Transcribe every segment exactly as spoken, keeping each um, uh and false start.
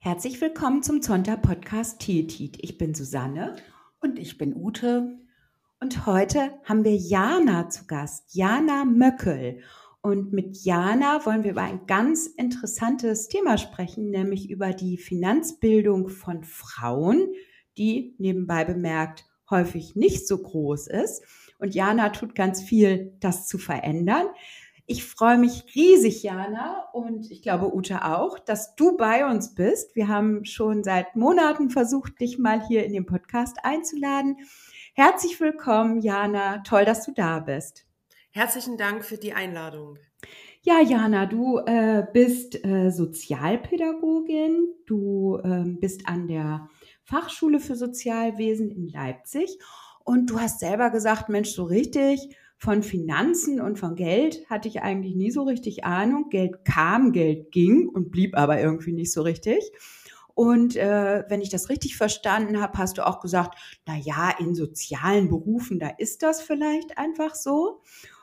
Herzlich willkommen zum Zonta-Podcast Tietit. Ich bin Susanne. Und ich bin Ute. Und heute haben wir Jana zu Gast, Jana Möckel. Und mit Jana wollen wir über ein ganz interessantes Thema sprechen, nämlich über die Finanzbildung von Frauen, die nebenbei bemerkt häufig nicht so groß ist. Und Jana tut ganz viel, das zu verändern. Ich freue mich riesig, Jana, und ich glaube, Ute auch, dass du bei uns bist. Wir haben schon seit Monaten versucht, dich mal hier in den Podcast einzuladen. Herzlich willkommen, Jana. Toll, dass du da bist. Herzlichen Dank für die Einladung. Ja, Jana, du äh, bist äh, Sozialpädagogin. Du äh, bist an der Fachschule für Sozialwesen in Leipzig. Und du hast selber gesagt, Mensch, so richtig von Finanzen und von Geld hatte ich eigentlich nie so richtig Ahnung. Geld kam, Geld ging und blieb aber irgendwie nicht so richtig. Und äh, wenn ich das richtig verstanden habe, hast du auch gesagt, na ja, in sozialen Berufen, da ist das vielleicht einfach so.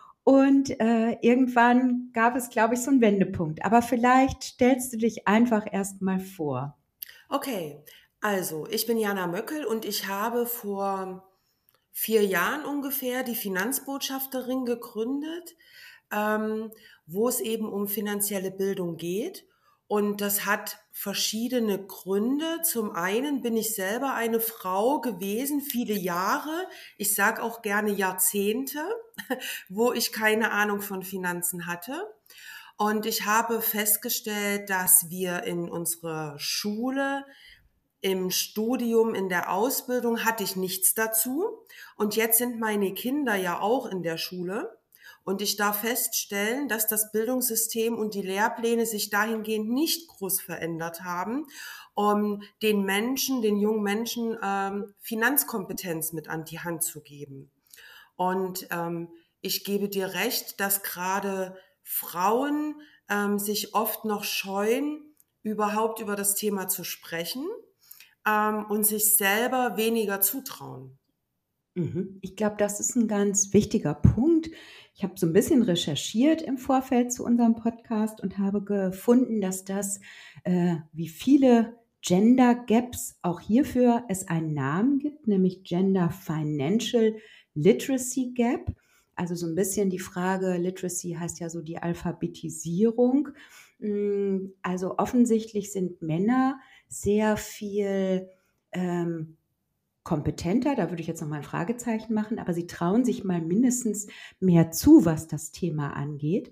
Und äh, irgendwann gab es, glaube ich, so einen Wendepunkt. Aber vielleicht stellst du dich einfach erst mal vor. Okay, also ich bin Jana Möckel und ich habe vor vier Jahren ungefähr die Finanzbotschafterin gegründet, ähm, wo es eben um finanzielle Bildung geht. Und das hat verschiedene Gründe. Zum einen bin ich selber eine Frau gewesen, viele Jahre, ich sage auch gerne Jahrzehnte, wo ich keine Ahnung von Finanzen hatte. Und ich habe festgestellt, dass wir in unserer Schule, im Studium, in der Ausbildung hatte ich nichts dazu. Und jetzt sind meine Kinder ja auch in der Schule. Und ich darf feststellen, dass das Bildungssystem und die Lehrpläne sich dahingehend nicht groß verändert haben, um den Menschen, den jungen Menschen ähm, Finanzkompetenz mit an die Hand zu geben. Und ähm, ich gebe dir recht, dass gerade Frauen ähm, sich oft noch scheuen, überhaupt über das Thema zu sprechen ähm, und sich selber weniger zutrauen. Ich glaube, das ist ein ganz wichtiger Punkt. Ich habe so ein bisschen recherchiert im Vorfeld zu unserem Podcast und habe gefunden, dass das, äh, wie viele Gender Gaps, auch hierfür es einen Namen gibt, nämlich Gender Financial Literacy Gap. Also so ein bisschen die Frage, Literacy heißt ja so die Alphabetisierung. Mm, Also offensichtlich sind Männer sehr viel ähm, kompetenter, da würde ich jetzt noch mal ein Fragezeichen machen, aber sie trauen sich mal mindestens mehr zu, was das Thema angeht.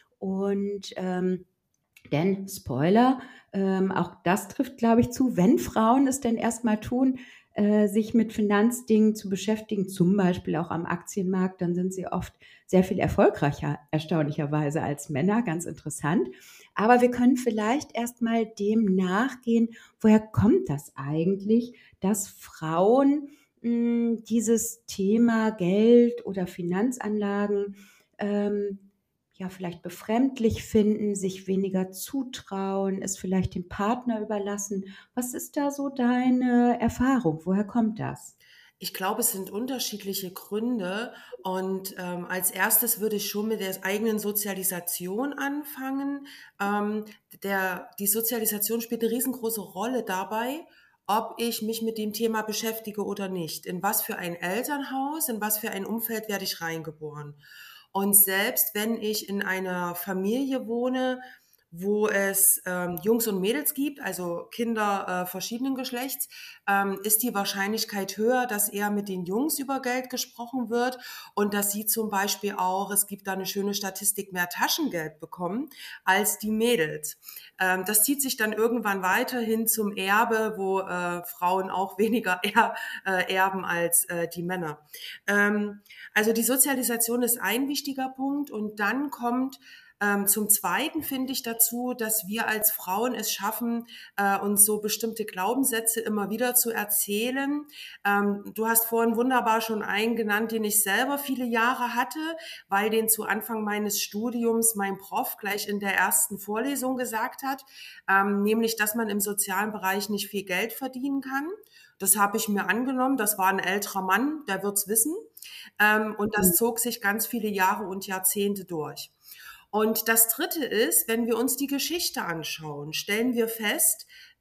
Und ähm, denn, Spoiler, ähm, auch das trifft, glaube ich, zu, wenn Frauen es denn erstmal tun, äh, sich mit Finanzdingen zu beschäftigen, zum Beispiel auch am Aktienmarkt, dann sind sie oft sehr viel erfolgreicher, erstaunlicherweise, als Männer, ganz interessant. Aber wir können vielleicht erstmal dem nachgehen, woher kommt das eigentlich, dass Frauen mh, dieses Thema Geld oder Finanzanlagen ähm, ja, vielleicht befremdlich finden, sich weniger zutrauen, es vielleicht dem Partner überlassen. Was ist da so deine Erfahrung? Woher kommt das? Ich glaube, es sind unterschiedliche Gründe und ähm, als erstes würde ich schon mit der eigenen Sozialisation anfangen. Ähm, der, die Sozialisation spielt eine riesengroße Rolle dabei, ob ich mich mit dem Thema beschäftige oder nicht. In was für ein Elternhaus, in was für ein Umfeld werde ich reingeboren. Und selbst wenn ich in einer Familie wohne, wo es ähm, Jungs und Mädels gibt, also Kinder äh, verschiedenen Geschlechts, ähm, ist die Wahrscheinlichkeit höher, dass eher mit den Jungs über Geld gesprochen wird und dass sie zum Beispiel auch, es gibt da eine schöne Statistik, mehr Taschengeld bekommen als die Mädels. Ähm, das zieht sich dann irgendwann weiter hin zum Erbe, wo äh, Frauen auch weniger er, äh, erben als äh, die Männer. Ähm, also die Sozialisation ist ein wichtiger Punkt und dann kommt Ähm, zum Zweiten finde ich dazu, dass wir als Frauen es schaffen, äh, uns so bestimmte Glaubenssätze immer wieder zu erzählen. Ähm, du hast vorhin wunderbar schon einen genannt, den ich selber viele Jahre hatte, weil den zu Anfang meines Studiums mein Prof gleich in der ersten Vorlesung gesagt hat, ähm, nämlich, dass man im sozialen Bereich nicht viel Geld verdienen kann. Das habe ich mir angenommen. Das war ein älterer Mann, der wird's wissen. Ähm, und das zog sich ganz viele Jahre und Jahrzehnte durch. Und das Dritte ist, wenn wir uns die Geschichte anschauen, stellen wir fest,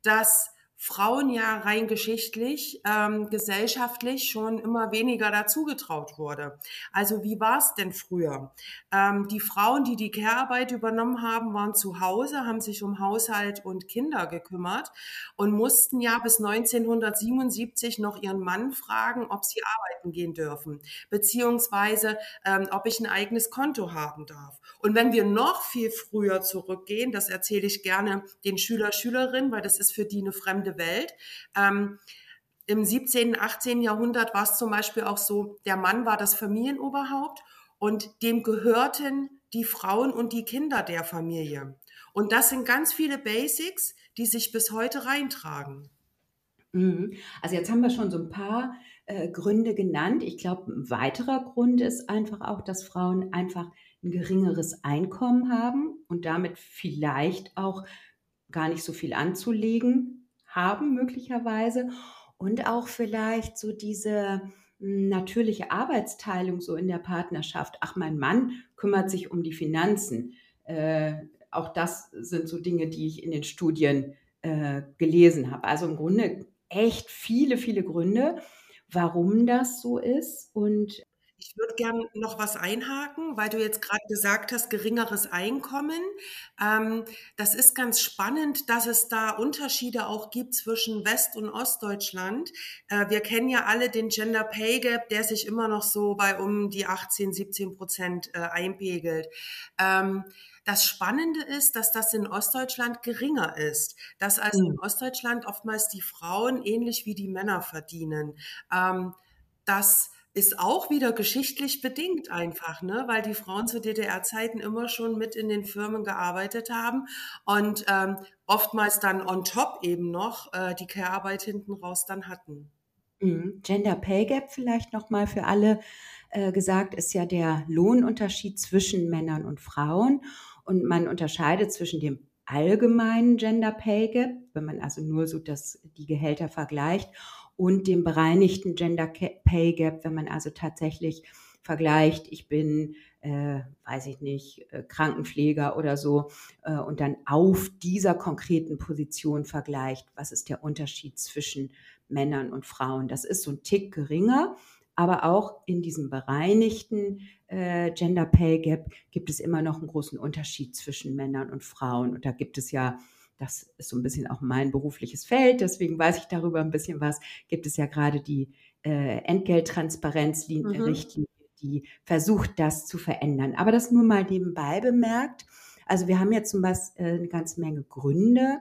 dass Frauen ja rein geschichtlich, ähm, gesellschaftlich schon immer weniger dazu getraut wurde. Also wie war es denn früher? Ähm, die Frauen, die die Care-Arbeit übernommen haben, waren zu Hause, haben sich um Haushalt und Kinder gekümmert und mussten ja bis neunzehnhundertsiebenundsiebzig noch ihren Mann fragen, ob sie arbeiten gehen dürfen, beziehungsweise ähm, ob ich ein eigenes Konto haben darf. Und wenn wir noch viel früher zurückgehen, das erzähle ich gerne den Schüler, Schülerinnen, weil das ist für die eine fremde Welt. Ähm, Im siebzehnten., achtzehnten. Jahrhundert war es zum Beispiel auch so, der Mann war das Familienoberhaupt und dem gehörten die Frauen und die Kinder der Familie. Und das sind ganz viele Basics, die sich bis heute reintragen. Mhm. Also jetzt haben wir schon so ein paar äh, Gründe genannt. Ich glaube, ein weiterer Grund ist einfach auch, dass Frauen einfach ein geringeres Einkommen haben und damit vielleicht auch gar nicht so viel anzulegen haben möglicherweise und auch vielleicht so diese hm, natürliche Arbeitsteilung so in der Partnerschaft. Ach, mein Mann kümmert sich um die Finanzen. Äh, auch das sind so Dinge, die ich in den Studien äh, gelesen habe. Also im Grunde echt viele, viele Gründe, warum das so ist. Und Ich würde gern noch was einhaken, weil du jetzt gerade gesagt hast, geringeres Einkommen. Ähm, das ist ganz spannend, dass es da Unterschiede auch gibt zwischen West- und Ostdeutschland. Äh, wir kennen ja alle den Gender Pay Gap, der sich immer noch so bei um die achtzehn, siebzehn Prozent äh, einpegelt. Ähm, Das Spannende ist, dass das in Ostdeutschland geringer ist, dass also in Mhm. Ostdeutschland oftmals die Frauen ähnlich wie die Männer verdienen. Ähm, das ist auch wieder geschichtlich bedingt einfach, ne? Weil die Frauen zu D D R-Zeiten immer schon mit in den Firmen gearbeitet haben und ähm, oftmals dann on top eben noch äh, die Care-Arbeit hinten raus dann hatten. Mhm. Gender Pay Gap vielleicht noch mal für alle äh, gesagt, ist ja der Lohnunterschied zwischen Männern und Frauen. Und man unterscheidet zwischen dem allgemeinen Gender Pay Gap, wenn man also nur so das, die Gehälter vergleicht, und dem bereinigten Gender Ca- Pay Gap, wenn man also tatsächlich vergleicht, ich bin, äh, weiß ich nicht, äh, Krankenpfleger oder so, äh, und dann auf dieser konkreten Position vergleicht, was ist der Unterschied zwischen Männern und Frauen. Das ist so ein Tick geringer, aber auch in diesem bereinigten äh, Gender Pay Gap gibt es immer noch einen großen Unterschied zwischen Männern und Frauen. Und da gibt es ja, das ist so ein bisschen auch mein berufliches Feld, deswegen weiß ich darüber ein bisschen was, gibt es ja gerade die äh, Mhm. Entgelttransparenzrichtlinie, die versucht, das zu verändern. Aber das nur mal nebenbei bemerkt. Also wir haben jetzt zum Beispiel äh, eine ganze Menge Gründe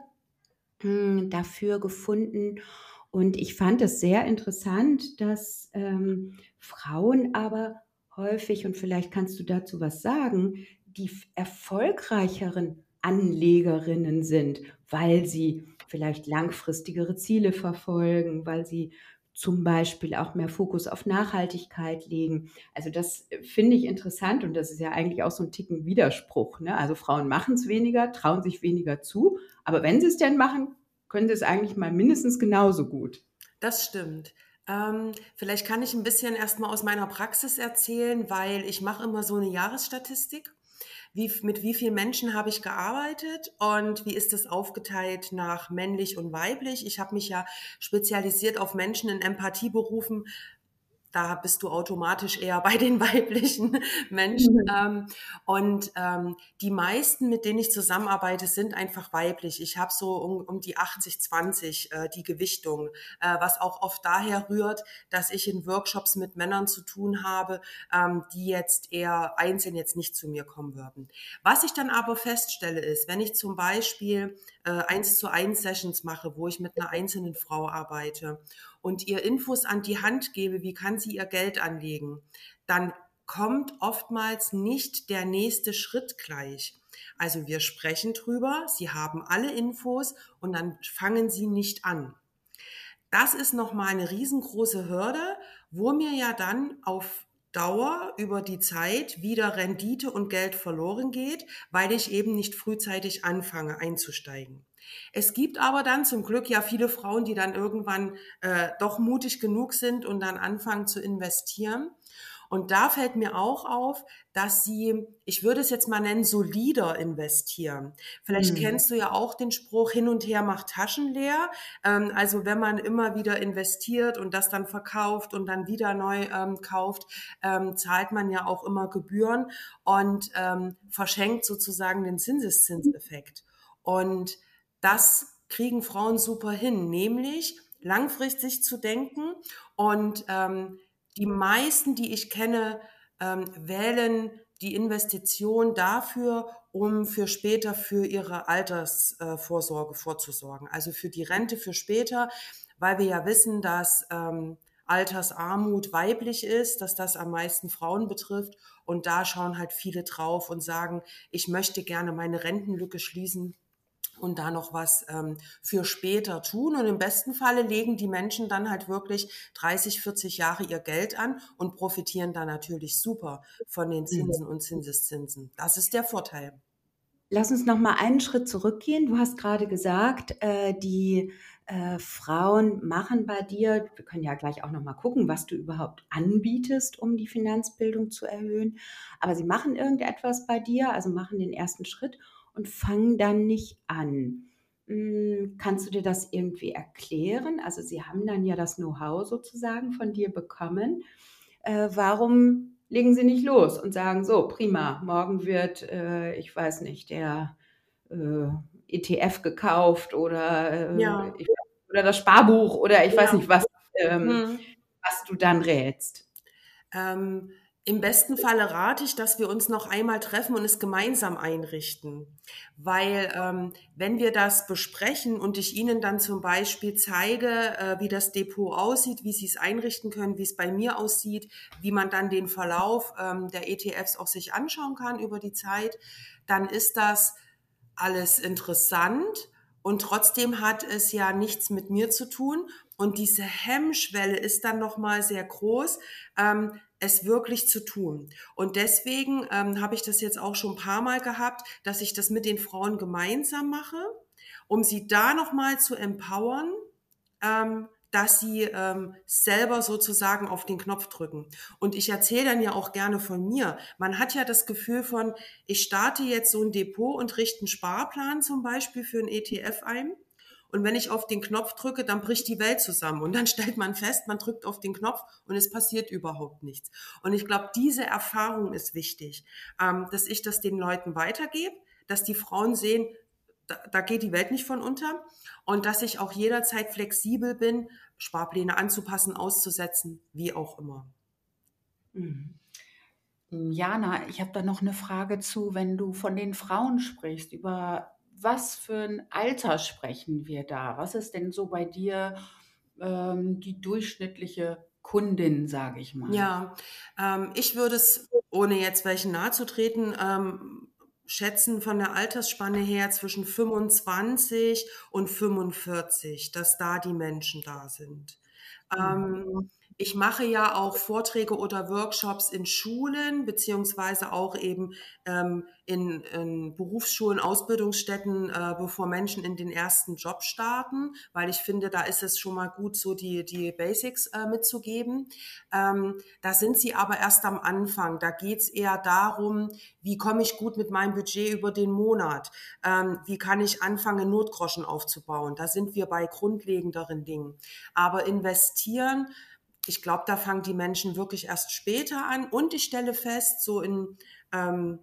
hm, dafür gefunden. Und ich fand es sehr interessant, dass ähm, Frauen aber häufig, und vielleicht kannst du dazu was sagen, die f- erfolgreicheren Anlegerinnen sind, weil sie vielleicht langfristigere Ziele verfolgen, weil sie zum Beispiel auch mehr Fokus auf Nachhaltigkeit legen. Also das äh, finde ich interessant und das ist ja eigentlich auch so ein Ticken Widerspruch. Ne? Also Frauen machen es weniger, trauen sich weniger zu, aber wenn sie es denn machen, können sie es eigentlich mal mindestens genauso gut. Das stimmt. Ähm, vielleicht kann ich ein bisschen erst mal aus meiner Praxis erzählen, weil ich mache immer so eine Jahresstatistik. Wie, mit wie vielen Menschen habe ich gearbeitet und wie ist das aufgeteilt nach männlich und weiblich? Ich habe mich ja spezialisiert auf Menschen in Empathieberufen. Da bist du automatisch eher bei den weiblichen Menschen. Mhm. Ähm, und ähm, die meisten, mit denen ich zusammenarbeite, sind einfach weiblich. Ich habe so um, um die achtzig zwanzig äh, die Gewichtung, äh, was auch oft daher rührt, dass ich in Workshops mit Männern zu tun habe, ähm, die jetzt eher einzeln jetzt nicht zu mir kommen würden. Was ich dann aber feststelle ist, wenn ich zum Beispiel äh, eins zu eins Sessions mache, wo ich mit einer einzelnen Frau arbeite und ihr Infos an die Hand gebe, wie kann sie ihr Geld anlegen, dann kommt oftmals nicht der nächste Schritt gleich. Also wir sprechen drüber, sie haben alle Infos und dann fangen sie nicht an. Das ist nochmal eine riesengroße Hürde, wo mir ja dann auf Dauer über die Zeit wieder Rendite und Geld verloren geht, weil ich eben nicht frühzeitig anfange einzusteigen. Es gibt aber dann zum Glück ja viele Frauen, die dann irgendwann äh, doch mutig genug sind und dann anfangen zu investieren. Und da fällt mir auch auf, dass sie, ich würde es jetzt mal nennen, solider investieren. Vielleicht Mhm. kennst du ja auch den Spruch, hin und her macht Taschen leer. Ähm, also wenn man immer wieder investiert und das dann verkauft und dann wieder neu ähm, kauft, ähm, zahlt man ja auch immer Gebühren und ähm, verschenkt sozusagen den Zinseszinseffekt. Und das kriegen Frauen super hin, nämlich langfristig zu denken. Und ähm, die meisten, die ich kenne, ähm, wählen die Investition dafür, um für später für ihre Altersvorsorge vorzusorgen. Also für die Rente für später, weil wir ja wissen, dass ähm, Altersarmut weiblich ist, dass das am meisten Frauen betrifft. Und da schauen halt viele drauf und sagen, ich möchte gerne meine Rentenlücke schließen und da noch was ähm, für später tun. Und im besten Falle legen die Menschen dann halt wirklich dreißig, vierzig Jahre ihr Geld an und profitieren da natürlich super von den Mhm. Zinsen und Zinseszinsen. Das ist der Vorteil. Lass uns noch mal einen Schritt zurückgehen. Du hast gerade gesagt, äh, die äh, Frauen machen bei dir, wir können ja gleich auch noch mal gucken, was du überhaupt anbietest, um die Finanzbildung zu erhöhen. Aber sie machen irgendetwas bei dir, also machen den ersten Schritt und fangen dann nicht an. Hm, kannst du dir das irgendwie erklären? Also sie haben dann ja das Know-how sozusagen von dir bekommen. Äh, warum legen sie nicht los und sagen, so, prima, morgen wird, äh, ich weiß nicht, der äh, E T F gekauft oder, äh, Ja, ich, oder das Sparbuch oder ich weiß ja. nicht, was, ähm, Hm. was du dann rätst. Ähm, Im besten Falle rate ich, dass wir uns noch einmal treffen und es gemeinsam einrichten. Weil ähm, wenn wir das besprechen und ich Ihnen dann zum Beispiel zeige, äh, wie das Depot aussieht, wie Sie es einrichten können, wie es bei mir aussieht, wie man dann den Verlauf ähm, der E T Fs auch sich anschauen kann über die Zeit, dann ist das alles interessant und trotzdem hat es ja nichts mit mir zu tun. Und diese Hemmschwelle ist dann nochmal sehr groß, ähm, es wirklich zu tun. Und deswegen ähm, habe ich das jetzt auch schon ein paar Mal gehabt, dass ich das mit den Frauen gemeinsam mache, um sie da nochmal zu empowern, ähm, dass sie ähm, selber sozusagen auf den Knopf drücken. Und ich erzähle dann ja auch gerne von mir. Man hat ja das Gefühl von, ich starte jetzt so ein Depot und richte einen Sparplan zum Beispiel für einen E T F ein. Und wenn ich auf den Knopf drücke, dann bricht die Welt zusammen. Und dann stellt man fest, man drückt auf den Knopf und es passiert überhaupt nichts. Und ich glaube, diese Erfahrung ist wichtig, ähm, dass ich das den Leuten weitergebe, dass die Frauen sehen, da, da geht die Welt nicht von unter und dass ich auch jederzeit flexibel bin, Sparpläne anzupassen, auszusetzen, wie auch immer. Mhm. Jana, ich habe da noch eine Frage zu, wenn du von den Frauen sprichst, über was für ein Alter sprechen wir da? Was ist denn so bei dir ähm, die durchschnittliche Kundin, sage ich mal? Ja, ähm, ich würde es, ohne jetzt welchen nahe zu treten, ähm, schätzen von der Altersspanne her zwischen fünfundzwanzig und fünfundvierzig, dass da die Menschen da sind. Mhm. Ähm, ich mache ja auch Vorträge oder Workshops in Schulen, beziehungsweise auch eben ähm, in, in Berufsschulen, Ausbildungsstätten, äh, bevor Menschen in den ersten Job starten, weil ich finde, da ist es schon mal gut, so die, die Basics äh, mitzugeben. Ähm, da sind sie aber erst am Anfang. Da geht's eher darum, wie komme ich gut mit meinem Budget über den Monat? Ähm, wie kann ich anfangen, Notgroschen aufzubauen? Da sind wir bei grundlegenderen Dingen. Aber investieren, ich glaube, da fangen die Menschen wirklich erst später an. Und ich stelle fest, so in ähm,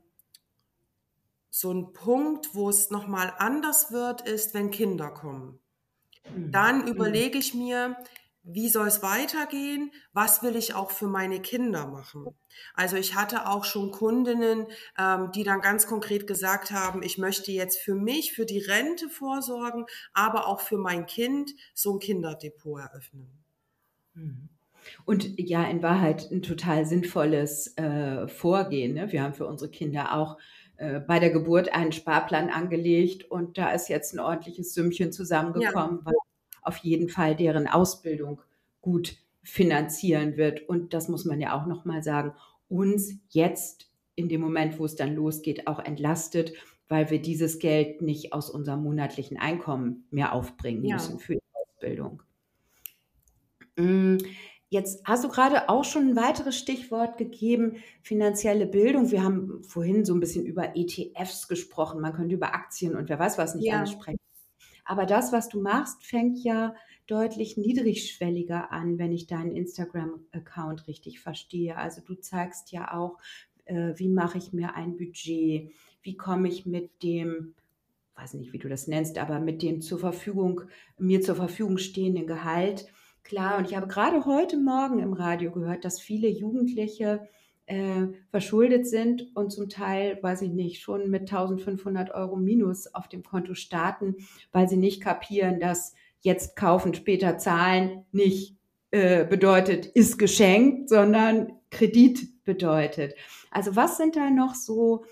so ein Punkt, wo es nochmal anders wird, ist, wenn Kinder kommen. Mhm. Dann Mhm. überlege ich mir, wie soll es weitergehen? Was will ich auch für meine Kinder machen? Also ich hatte auch schon Kundinnen, ähm, die dann ganz konkret gesagt haben, ich möchte jetzt für mich, für die Rente vorsorgen, aber auch für mein Kind so ein Kinderdepot eröffnen. Mhm. Und ja, in Wahrheit ein total sinnvolles äh, Vorgehen. Ne? Wir haben für unsere Kinder auch äh, bei der Geburt einen Sparplan angelegt und da ist jetzt ein ordentliches Sümmchen Ja, zusammengekommen, was auf jeden Fall deren Ausbildung gut finanzieren wird. Und das muss man ja auch noch mal sagen, uns jetzt in dem Moment, wo es dann losgeht, auch entlastet, weil wir dieses Geld nicht aus unserem monatlichen Einkommen mehr aufbringen ja. müssen für die Ausbildung. Mm, Jetzt hast du gerade auch schon ein weiteres Stichwort gegeben, finanzielle Bildung. Wir haben vorhin so ein bisschen über E T Fs gesprochen. Man könnte über Aktien und wer weiß was nicht alles Ja, sprechen. Aber das, was du machst, fängt ja deutlich niedrigschwelliger an, wenn ich deinen Instagram-Account richtig verstehe. Also du zeigst ja auch, äh, wie mache ich mir ein Budget, wie komme ich mit dem, weiß nicht, wie du das nennst, aber mit dem zur Verfügung, mir zur Verfügung stehenden Gehalt klar. Und ich habe gerade heute Morgen im Radio gehört, dass viele Jugendliche äh, verschuldet sind und zum Teil, weiß ich nicht, schon mit eintausendfünfhundert Euro Minus auf dem Konto starten, weil sie nicht kapieren, dass jetzt kaufen, später zahlen nicht äh, bedeutet, ist geschenkt, sondern Kredit bedeutet. Also was sind da noch so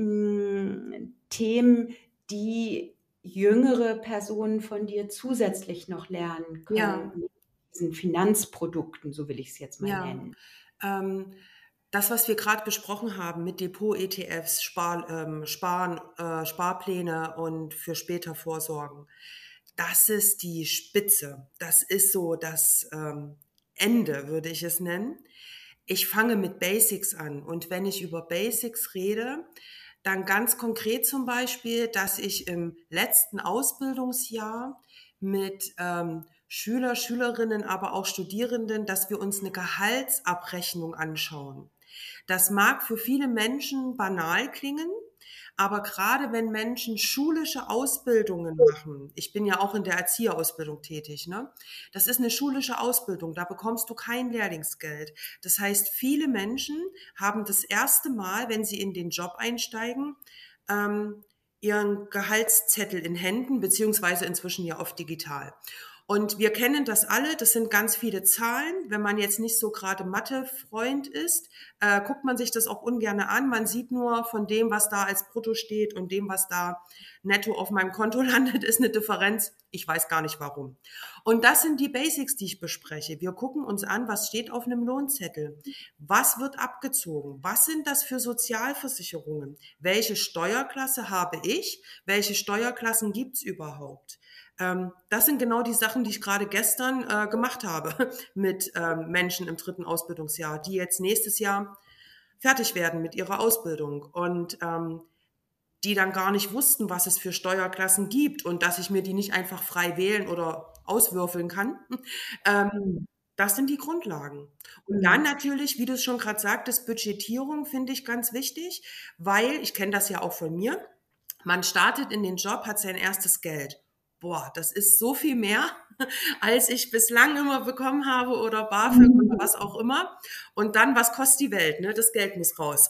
mh, Themen, die jüngere Personen von dir zusätzlich noch lernen können, ja, mit diesen Finanzprodukten, so will ich es jetzt mal ja. nennen. Ähm, Das, was wir gerade besprochen haben mit Depot-E T Fs, Spar, ähm, Sparen, äh, Sparpläne und für später Vorsorgen, das ist die Spitze. Das ist so das ähm, Ende, würde ich es nennen. Ich fange mit Basics an. Und wenn ich über Basics rede, dann ganz konkret zum Beispiel, dass ich im letzten Ausbildungsjahr mit ähm, Schüler, Schülerinnen, aber auch Studierenden, dass wir uns eine Gehaltsabrechnung anschauen. Das mag für viele Menschen banal klingen, aber gerade wenn Menschen schulische Ausbildungen machen, ich bin ja auch in der Erzieherausbildung tätig, ne? Das ist eine schulische Ausbildung, da bekommst du kein Lehrlingsgeld. Das heißt, viele Menschen haben das erste Mal, wenn sie in den Job einsteigen, ähm, ihren Gehaltszettel in Händen, beziehungsweise inzwischen ja oft digital. Und wir kennen das alle, das sind ganz viele Zahlen. Wenn man jetzt nicht so gerade Mathe-Freund ist, äh, guckt man sich das auch ungern an. Man sieht nur von dem, was da als Brutto steht und dem, was da netto auf meinem Konto landet, ist eine Differenz. Ich weiß gar nicht warum. Und das sind die Basics, die ich bespreche. Wir gucken uns an, was steht auf einem Lohnzettel. Was wird abgezogen? Was sind das für Sozialversicherungen? Welche Steuerklasse habe ich? Welche Steuerklassen gibt's überhaupt? Ähm, das sind genau die Sachen, die ich gerade gestern äh, gemacht habe mit ähm, Menschen im dritten Ausbildungsjahr, die jetzt nächstes Jahr fertig werden mit ihrer Ausbildung und ähm, die dann gar nicht wussten, was es für Steuerklassen gibt und dass ich mir die nicht einfach frei wählen oder auswürfeln kann. Ähm, Mhm. Das sind die Grundlagen. Und dann Mhm. natürlich, wie du es schon gerade sagtest, Budgetierung finde ich ganz wichtig, weil ich kenne das ja auch von mir. Man startet in den Job, hat sein erstes Geld. Boah, das ist so viel mehr, als ich bislang immer bekommen habe oder BAföG oder was auch immer. Und dann, was kostet die Welt? Ne? Das Geld muss raus.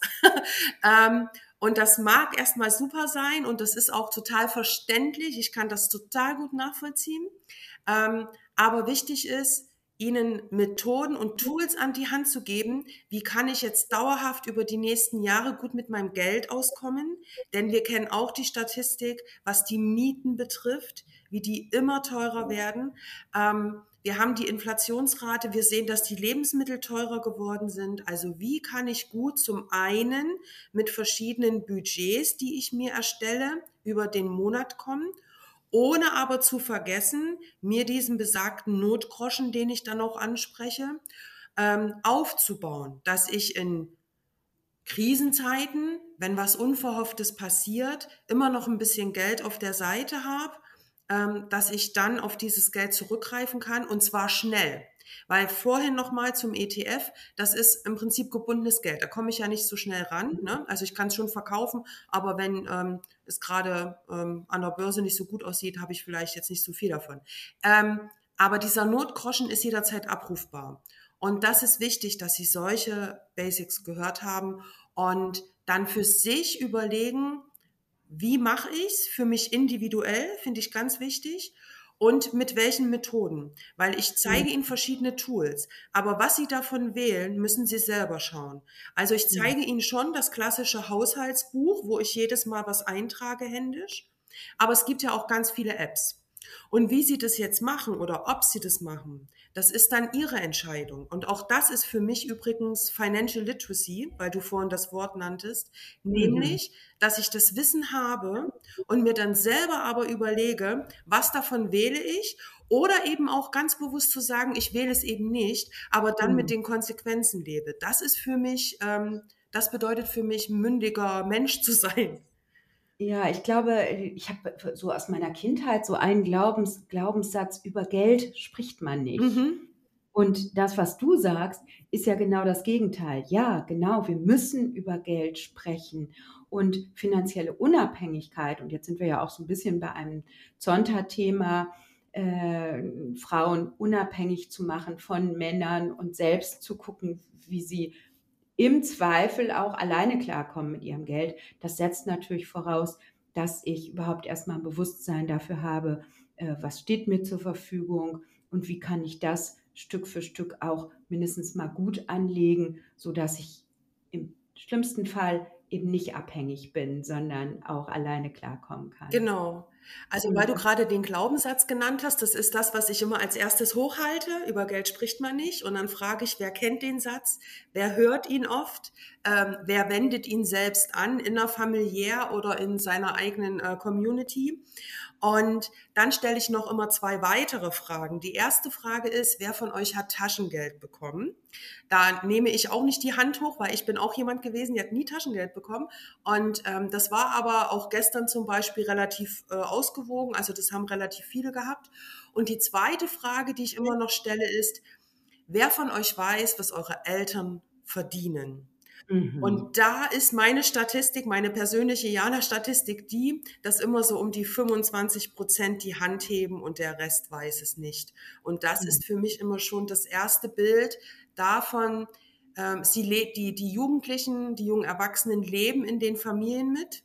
ähm, und das mag erstmal super sein und das ist auch total verständlich. Ich kann das total gut nachvollziehen. Ähm, aber wichtig ist, ihnen Methoden und Tools an die Hand zu geben, wie kann ich jetzt dauerhaft über die nächsten Jahre gut mit meinem Geld auskommen? Denn wir kennen auch die Statistik, was die Mieten betrifft, wie die immer teurer werden. Ähm, wir haben die Inflationsrate, wir sehen, dass die Lebensmittel teurer geworden sind. Also wie kann ich gut zum einen mit verschiedenen Budgets, die ich mir erstelle, über den Monat kommen, ohne aber zu vergessen, mir diesen besagten Notgroschen, den ich dann auch anspreche, ähm, aufzubauen, dass ich in Krisenzeiten, wenn was Unverhofftes passiert, immer noch ein bisschen Geld auf der Seite habe, ähm, dass ich dann auf dieses Geld zurückgreifen kann und zwar schnell. Weil vorhin nochmal zum E T F, das ist im Prinzip gebundenes Geld. Da komme ich ja nicht so schnell ran. Ne? Also ich kann es schon verkaufen, aber wenn ähm, es gerade ähm, an der Börse nicht so gut aussieht, habe ich vielleicht jetzt nicht so viel davon. Ähm, aber dieser Notgroschen ist jederzeit abrufbar. Und das ist wichtig, dass Sie solche Basics gehört haben und dann für sich überlegen, wie mache ich es für mich individuell, finde ich ganz wichtig. Und mit welchen Methoden? Weil ich zeige Ihnen verschiedene Tools. Aber was Sie davon wählen, müssen Sie selber schauen. Also ich Mhm. zeige Ihnen schon das klassische Haushaltsbuch, wo ich jedes Mal was eintrage händisch. Aber es gibt ja auch ganz viele Apps. Und wie Sie das jetzt machen oder ob Sie das machen, das ist dann Ihre Entscheidung. Und auch das ist für mich übrigens Financial Literacy, weil du vorhin das Wort nanntest, Mhm. nämlich, dass ich das Wissen habe und mir dann selber aber überlege, was davon wähle ich Oder eben auch ganz bewusst zu sagen, ich wähle es eben nicht, aber dann Mhm. mit den Konsequenzen lebe. Das ist für mich, ähm, das bedeutet für mich, mündiger Mensch zu sein. Ja, ich glaube, ich habe so aus meiner Kindheit so einen Glaubens Glaubenssatz: Über Geld spricht man nicht. Mhm. Und das, was du sagst, ist ja genau das Gegenteil. Ja, genau, wir müssen über Geld sprechen und finanzielle Unabhängigkeit. Und jetzt sind wir ja auch so ein bisschen bei einem Zonta-Thema, äh, Frauen unabhängig zu machen von Männern und selbst zu gucken, wie sie im Zweifel auch alleine klarkommen mit ihrem Geld. Das setzt natürlich voraus, dass ich überhaupt erstmal ein Bewusstsein dafür habe, äh, was steht mir zur Verfügung und wie kann ich das Stück für Stück auch mindestens mal gut anlegen, sodass ich im schlimmsten Fall eben nicht abhängig bin, sondern auch alleine klarkommen kann. Genau. Also, weil Und du gerade den Glaubenssatz genannt hast, das ist das, was ich immer als erstes hochhalte. Über Geld spricht man nicht. Und dann frage ich, wer kennt den Satz? Wer hört ihn oft? Ähm, wer wendet ihn selbst an, innerfamiliär oder in seiner eigenen äh, Community? Und dann stelle ich noch immer zwei weitere Fragen. Die erste Frage ist, wer von euch hat Taschengeld bekommen? Da nehme ich auch nicht die Hand hoch, weil ich bin auch jemand gewesen, die hat nie Taschengeld bekommen. Und ähm, das war aber auch gestern zum Beispiel relativ äh, ausgewogen. Also das haben relativ viele gehabt. Und die zweite Frage, die ich immer noch stelle, ist, wer von euch weiß, was eure Eltern verdienen? mhm. Und da ist meine Statistik, meine persönliche Jana-Statistik die, dass immer so um die fünfundzwanzig Prozent die Hand heben und der Rest weiß es nicht. Und das Mhm. ist für mich immer schon das erste Bild davon, ähm, sie lebt, die, die Jugendlichen, die jungen Erwachsenen leben in den Familien mit,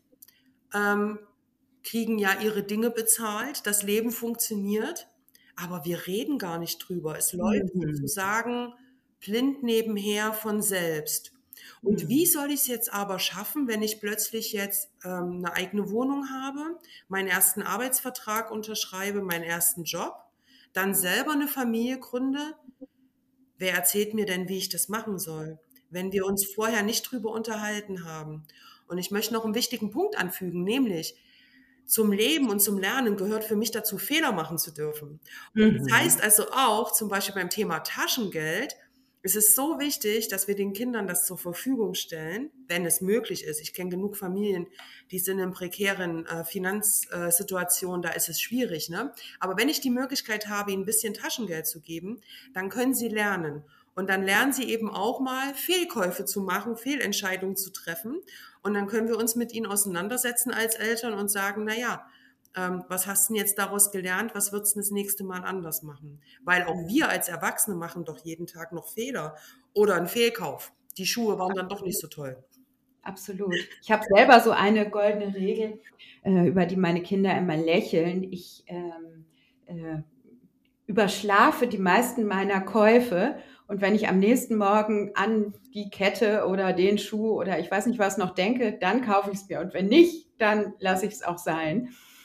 ähm, kriegen ja ihre Dinge bezahlt, das Leben funktioniert, aber wir reden gar nicht drüber. Es läuft Mhm. sozusagen blind nebenher von selbst. Und wie Mhm. soll ich es jetzt aber schaffen, wenn ich plötzlich jetzt ähm, eine eigene Wohnung habe, meinen ersten Arbeitsvertrag unterschreibe, meinen ersten Job, dann selber eine Familie gründe? Wer erzählt mir denn, wie ich das machen soll, wenn wir uns vorher nicht drüber unterhalten haben? Und ich möchte noch einen wichtigen Punkt anfügen, nämlich zum Leben und zum Lernen gehört für mich dazu, Fehler machen zu dürfen. Und das heißt Mhm. also auch, zum Beispiel beim Thema Taschengeld, es ist so wichtig, dass wir den Kindern das zur Verfügung stellen, wenn es möglich ist. Ich kenne genug Familien, die sind in prekären äh, Finanzsituationen, da ist es schwierig, ne? Aber wenn ich die Möglichkeit habe, ihnen ein bisschen Taschengeld zu geben, dann können sie lernen. Und dann lernen sie eben auch mal Fehlkäufe zu machen, Fehlentscheidungen zu treffen. Und dann können wir uns mit ihnen auseinandersetzen als Eltern und sagen, na ja, ähm, was hast du denn jetzt daraus gelernt? Was würdest du das nächste Mal anders machen? Weil auch wir als Erwachsene machen doch jeden Tag noch Fehler oder einen Fehlkauf. Die Schuhe waren dann doch nicht so toll. Absolut. Ich habe selber so eine goldene Regel, äh, über die meine Kinder immer lächeln. Ich ähm, äh, überschlafe die meisten meiner Käufe und wenn ich am nächsten Morgen an die Kette oder den Schuh oder ich weiß nicht was noch denke, dann kaufe ich es mir und wenn nicht, dann lasse ich es auch sein.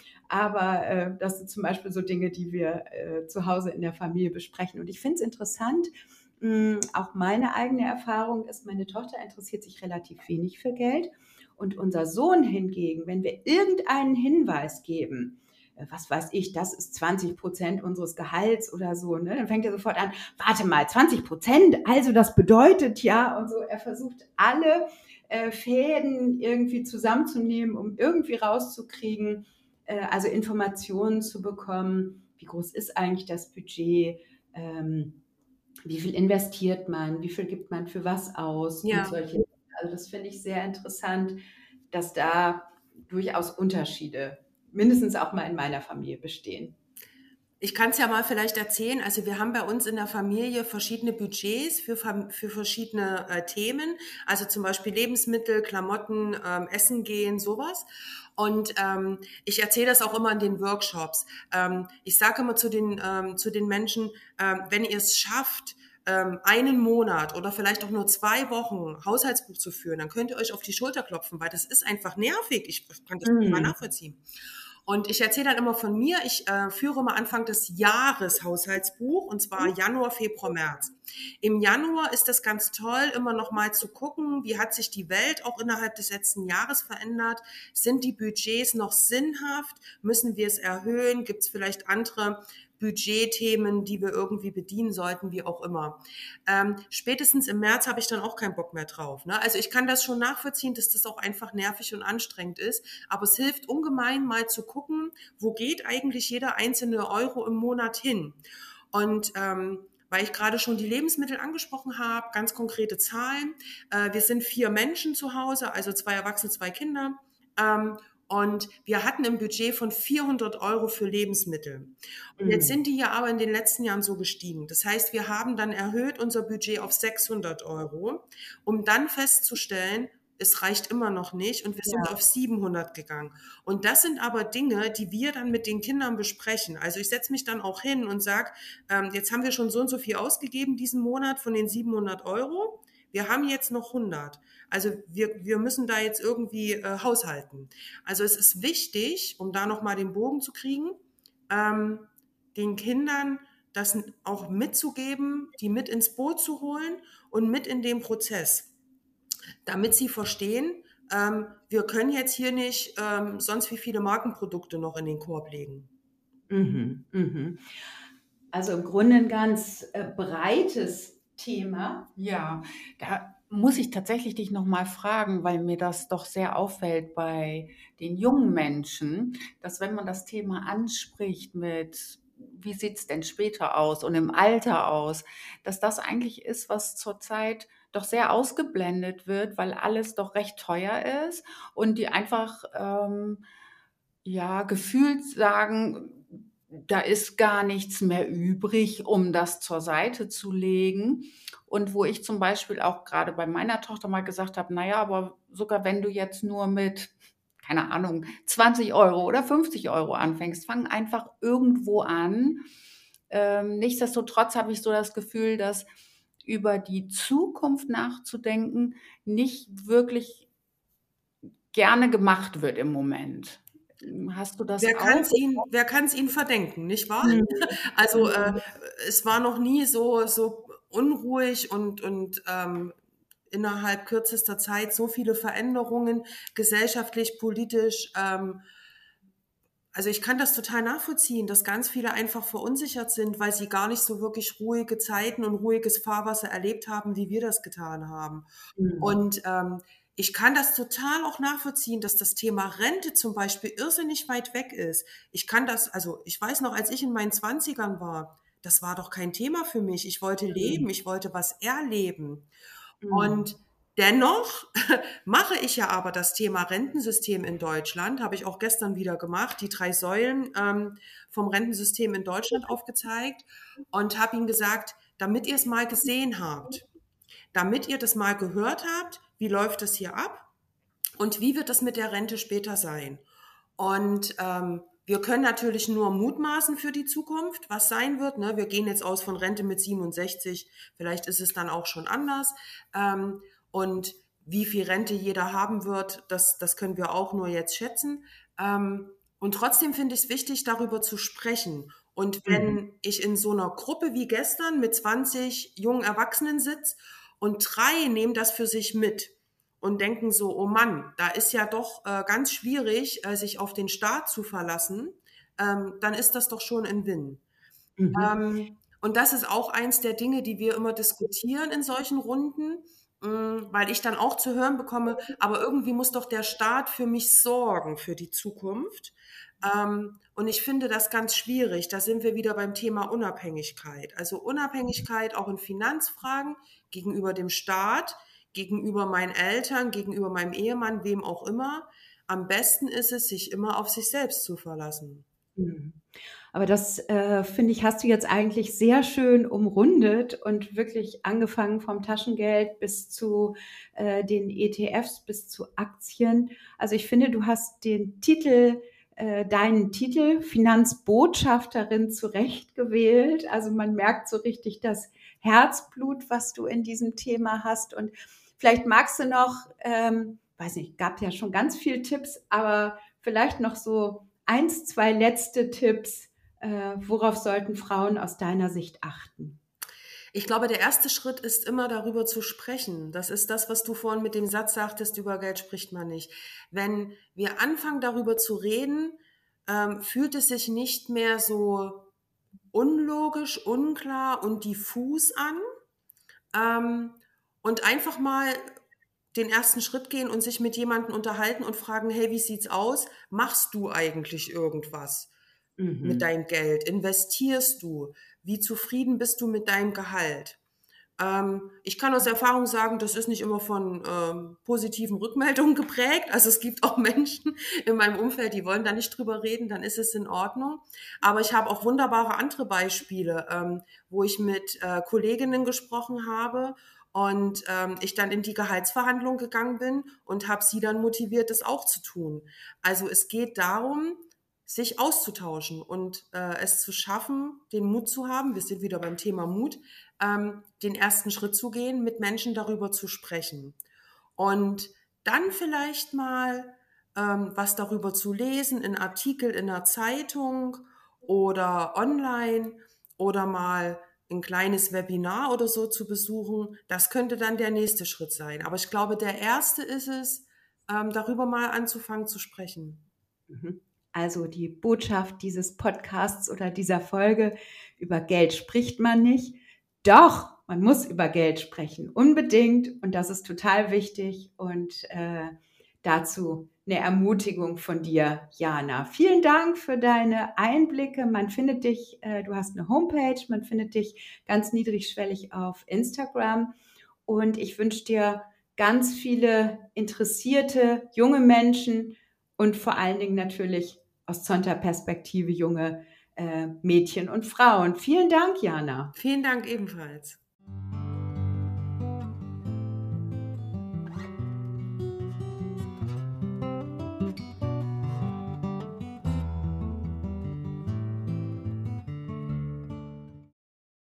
Aber äh, das sind zum Beispiel so Dinge, die wir äh, zu Hause in der Familie besprechen. Und ich finde es interessant, mh, auch meine eigene Erfahrung ist, meine Tochter interessiert sich relativ wenig für Geld. Und unser Sohn hingegen, wenn wir irgendeinen Hinweis geben, äh, was weiß ich, das ist zwanzig Prozent unseres Gehalts oder so, ne? Dann fängt er sofort an, warte mal, zwanzig Prozent, also das bedeutet ja und so. Er versucht alle äh, Fäden irgendwie zusammenzunehmen, um irgendwie rauszukriegen, äh, also Informationen zu bekommen, wie groß ist eigentlich das Budget, ähm, wie viel investiert man, wie viel gibt man für was aus und Ja. solche. Also das finde ich sehr interessant, dass da durchaus Unterschiede mindestens auch mal in meiner Familie bestehen. Ich kann es ja mal vielleicht erzählen. Also wir haben bei uns in der Familie verschiedene Budgets für, für verschiedene äh, Themen. Also zum Beispiel Lebensmittel, Klamotten, ähm, Essen gehen, sowas. Und ähm, ich erzähle das auch immer in den Workshops. Ähm, ich sage immer zu den, ähm, zu den Menschen, ähm, wenn ihr es schafft, ähm, einen Monat oder vielleicht auch nur zwei Wochen Haushaltsbuch zu führen, dann könnt ihr euch auf die Schulter klopfen, weil das ist einfach nervig. Ich kann das nicht mal Mhm. nachvollziehen. Und ich erzähle dann immer von mir, ich äh, führe mal Anfang des Jahres Haushaltsbuch, und zwar Januar, Februar, März. Im Januar ist das ganz toll, immer noch mal zu gucken, wie hat sich die Welt auch innerhalb des letzten Jahres verändert? Sind die Budgets noch sinnhaft? Müssen wir es erhöhen? Gibt es vielleicht andere Budgetthemen, die wir irgendwie bedienen sollten, wie auch immer. Ähm, spätestens im März habe ich dann auch keinen Bock mehr drauf. Ne? Also ich kann das schon nachvollziehen, dass das auch einfach nervig und anstrengend ist, aber es hilft ungemein mal zu gucken, wo geht eigentlich jeder einzelne Euro im Monat hin. Und ähm, weil ich gerade schon die Lebensmittel angesprochen habe, ganz konkrete Zahlen. Äh, wir sind vier Menschen zu Hause, also zwei Erwachsene, zwei Kinder. Ähm, und wir hatten ein Budget von vierhundert Euro für Lebensmittel. Und jetzt sind die ja aber in den letzten Jahren so gestiegen. Das heißt, wir haben dann erhöht unser Budget auf sechshundert Euro, um dann festzustellen, es reicht immer noch nicht und wir sind Ja. auf siebenhundert gegangen. Und das sind aber Dinge, die wir dann mit den Kindern besprechen. Also ich setze mich dann auch hin und sage, ähm, jetzt haben wir schon so und so viel ausgegeben diesen Monat von den siebenhundert Euro. Wir haben jetzt noch hundert. Also wir, wir müssen da jetzt irgendwie äh, haushalten. Also es ist wichtig, um da nochmal den Bogen zu kriegen, ähm, den Kindern das auch mitzugeben, die mit ins Boot zu holen und mit in den Prozess, damit sie verstehen, ähm, wir können jetzt hier nicht ähm, sonst wie viele Markenprodukte noch in den Korb legen. Mhm, mhm. Also im Grunde ein ganz äh, breites Thema. Ja, da muss ich tatsächlich dich nochmal fragen, weil mir das doch sehr auffällt bei den jungen Menschen, dass wenn man das Thema anspricht mit, wie sieht es denn später aus und im Alter aus, dass das eigentlich ist, was zurzeit doch sehr ausgeblendet wird, weil alles doch recht teuer ist und die einfach ähm, ja gefühlt sagen, da ist gar nichts mehr übrig, um das zur Seite zu legen. Und wo ich zum Beispiel auch gerade bei meiner Tochter mal gesagt habe, naja, aber sogar wenn du jetzt nur mit, keine Ahnung, zwanzig Euro oder fünfzig Euro anfängst, fang einfach irgendwo an. Ähm, nichtsdestotrotz habe ich so das Gefühl, dass über die Zukunft nachzudenken nicht wirklich gerne gemacht wird im Moment. Hast du das Wer kann es auch? ihnen, wer kann es ihnen verdenken, nicht wahr? Mhm. Also äh, es war noch nie so, so unruhig und, und ähm, innerhalb kürzester Zeit so viele Veränderungen, gesellschaftlich, politisch. Ähm, also ich kann das total nachvollziehen, dass ganz viele einfach verunsichert sind, weil sie gar nicht so wirklich ruhige Zeiten und ruhiges Fahrwasser erlebt haben, wie wir das getan haben. Mhm. Und ähm, ich kann das total auch nachvollziehen, dass das Thema Rente zum Beispiel irrsinnig weit weg ist. Ich kann das, also ich weiß noch, als ich in meinen Zwanzigern war, das war doch kein Thema für mich. Ich wollte leben, ich wollte was erleben. Mhm. Und dennoch mache ich ja aber das Thema Rentensystem in Deutschland, habe ich auch gestern wieder gemacht, die drei Säulen ähm, vom Rentensystem in Deutschland aufgezeigt und habe ihnen gesagt, damit ihr es mal gesehen habt, damit ihr das mal gehört habt, wie läuft das hier ab und wie wird das mit der Rente später sein. Und ähm, wir können natürlich nur mutmaßen für die Zukunft, was sein wird. Ne? Wir gehen jetzt aus von Rente mit siebenundsechzig, vielleicht ist es dann auch schon anders. Ähm, und wie viel Rente jeder haben wird, das, das können wir auch nur jetzt schätzen. Ähm, und trotzdem finde ich es wichtig, darüber zu sprechen. Und wenn Mhm. ich in so einer Gruppe wie gestern mit zwanzig jungen Erwachsenen sitze und drei nehmen das für sich mit und denken so, oh Mann, da ist ja doch äh, ganz schwierig, äh, sich auf den Staat zu verlassen, ähm, dann ist das doch schon ein Win. Mhm. Ähm, und das ist auch eins der Dinge, die wir immer diskutieren in solchen Runden, mh, weil ich dann auch zu hören bekomme, aber irgendwie muss doch der Staat für mich sorgen für die Zukunft. Ähm, und ich finde das ganz schwierig. Da sind wir wieder beim Thema Unabhängigkeit. Also Unabhängigkeit auch in Finanzfragen gegenüber dem Staat, gegenüber meinen Eltern, gegenüber meinem Ehemann, wem auch immer. Am besten ist es, sich immer auf sich selbst zu verlassen. Mhm. Aber das, äh, finde ich, hast du jetzt eigentlich sehr schön umrundet und wirklich angefangen vom Taschengeld bis zu äh, den E T Fs, bis zu Aktien. Also ich finde, du hast den Titel, äh, deinen Titel Finanzbotschafterin zurecht gewählt. Also man merkt so richtig das Herzblut, was du in diesem Thema hast. Und vielleicht magst du noch, ähm, weiß nicht, gab ja schon ganz viele Tipps, aber vielleicht noch so eins, zwei letzte Tipps, äh, worauf sollten Frauen aus deiner Sicht achten? Ich glaube, der erste Schritt ist immer darüber zu sprechen. Das ist das, was du vorhin mit dem Satz sagtest, über Geld spricht man nicht. Wenn wir anfangen, darüber zu reden, ähm, fühlt es sich nicht mehr so unlogisch, unklar und diffus an. Ähm, und einfach mal den ersten Schritt gehen und sich mit jemandem unterhalten und fragen, hey, wie sieht's aus? Machst du eigentlich irgendwas Mhm. mit deinem Geld? Investierst du? Wie zufrieden bist du mit deinem Gehalt? Ähm, ich kann aus Erfahrung sagen, das ist nicht immer von ähm, positiven Rückmeldungen geprägt. Also es gibt auch Menschen in meinem Umfeld, die wollen da nicht drüber reden, dann ist es in Ordnung. Aber ich habe auch wunderbare andere Beispiele, ähm, wo ich mit äh, Kolleginnen gesprochen habe und ähm, ich dann in die Gehaltsverhandlung gegangen bin und habe sie dann motiviert, das auch zu tun. Also es geht darum, sich auszutauschen und äh, es zu schaffen, den Mut zu haben, wir sind wieder beim Thema Mut, ähm, den ersten Schritt zu gehen, mit Menschen darüber zu sprechen. Und dann vielleicht mal ähm, was darüber zu lesen, in Artikel in der Zeitung oder online oder mal ein kleines Webinar oder so zu besuchen, das könnte dann der nächste Schritt sein. Aber ich glaube, der erste ist es, ähm, darüber mal anzufangen zu sprechen. Mhm. Also die Botschaft dieses Podcasts oder dieser Folge: Über Geld spricht man nicht. Doch, man muss über Geld sprechen, unbedingt. Und das ist total wichtig. Und äh, dazu eine Ermutigung von dir, Jana. Vielen Dank für deine Einblicke. Man findet dich, äh, du hast eine Homepage, man findet dich ganz niedrigschwellig auf Instagram. Und ich wünsche dir ganz viele interessierte junge Menschen und vor allen Dingen natürlich aus Zonta-Perspektive junge äh, Mädchen und Frauen. Vielen Dank, Jana. Vielen Dank ebenfalls.